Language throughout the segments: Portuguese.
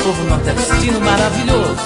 povo nordestino maravilhoso.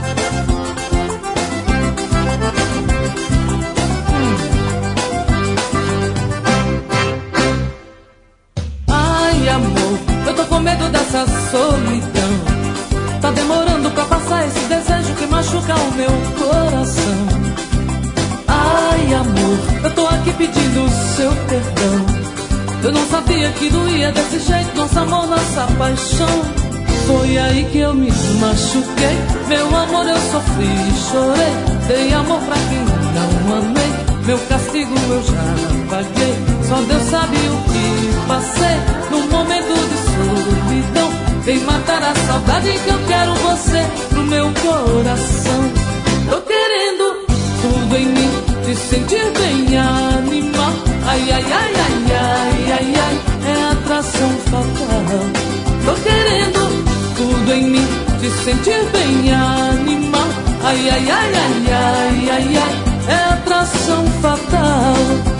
Ai, amor, eu tô com medo dessa solidão. Tá demorando pra passar esse desejo que machuca o meu coração. Ai, amor, eu tô aqui pedindo o seu perdão. Eu não sabia que doía desse jeito nosso amor, nossa paixão. Foi aí que eu me machuquei. Meu amor, eu sofri e chorei. Dei amor pra quem não amei. Meu castigo eu já paguei. Só Deus sabe o que passei. Num momento de solidão, vem matar a saudade que eu quero você pro meu coração. Tô querendo tudo em mim, te sentir bem, animar. Ai, ai, ai, ai, ai, ai, ai, é atração fatal. Tô querendo tudo em mim, te sentir bem, animar. Ai, ai, ai, ai, ai, ai, ai, é atração fatal.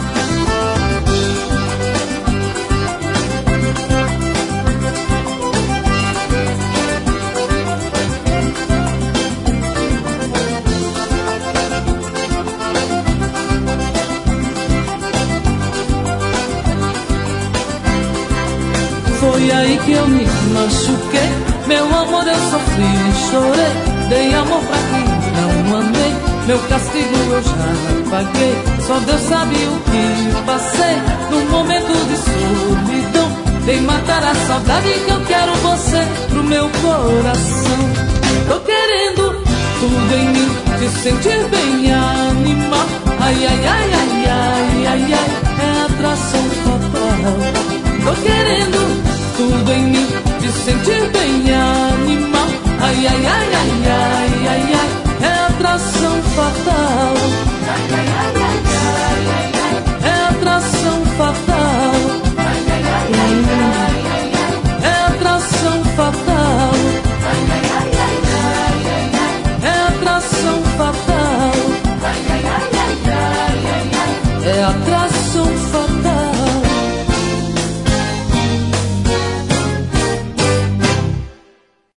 Foi aí que eu me machuquei. Meu amor, eu sofri e chorei. Dei amor pra quem não amei. Meu castigo eu já paguei. Só Deus sabe o que passei. Num momento de solidão, vem matar a saudade que eu quero você pro meu coração. Tô querendo tudo em mim, te sentir bem, animar.